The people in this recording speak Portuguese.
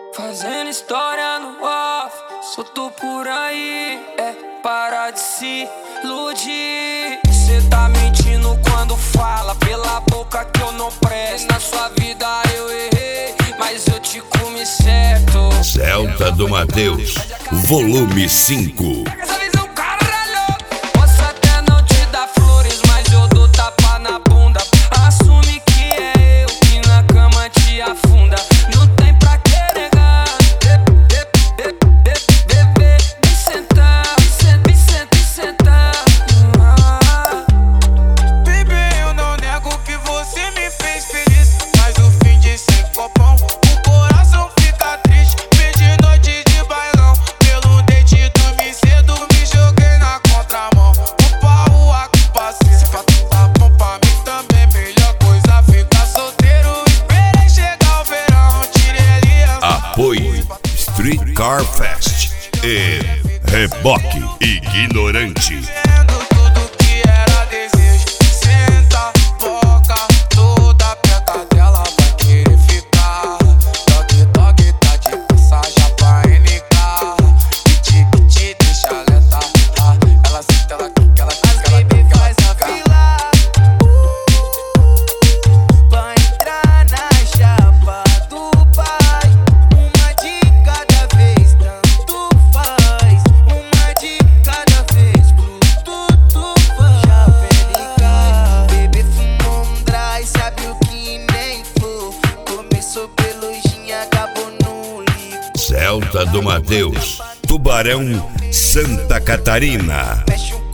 Fazendo história no off, solto por aí, para de se iludir. Cê tá mentindo quando fala, pela boca que eu não presto. Na sua vida eu errei, mas eu te comi certo. Celta do Mateus, volume 5. Posso até não te dar flores, mas eu dou tapa na bunda. Assume que é eu que na cama te afunda. Não tem pra que negar. Bebê, me sentar, me sentar. Bebê, eu não nego que você me fez feliz, mas o fim de sem copão, o coração fica triste. Perdi noite de bailão, pelo date dormi cedo, me joguei na contramão. Opa, rua que passei, se pra tu tá bom pra mim também, melhor coisa ficar solteiro. Esperei chegar o verão, tirei ali a... Apoie Street Car Fest e Reboque Ignorante. Tudo que era desejo, senta, boca, toda aperta dela vai querer ficar. Dog, tá de passagem pra NK. Te deixa alerta, ela senta, ela quica, ela faz a fila pra entrar na chapa do pai. Uma de cada vez, tanto faz. Uma de cada vez, tudo faz. Já bebê fumou um dry, sabe o que nem for. Começou pelo gin, acabou no líquido. Celta do Mateus, Tubarão, Santa Catarina. Mexe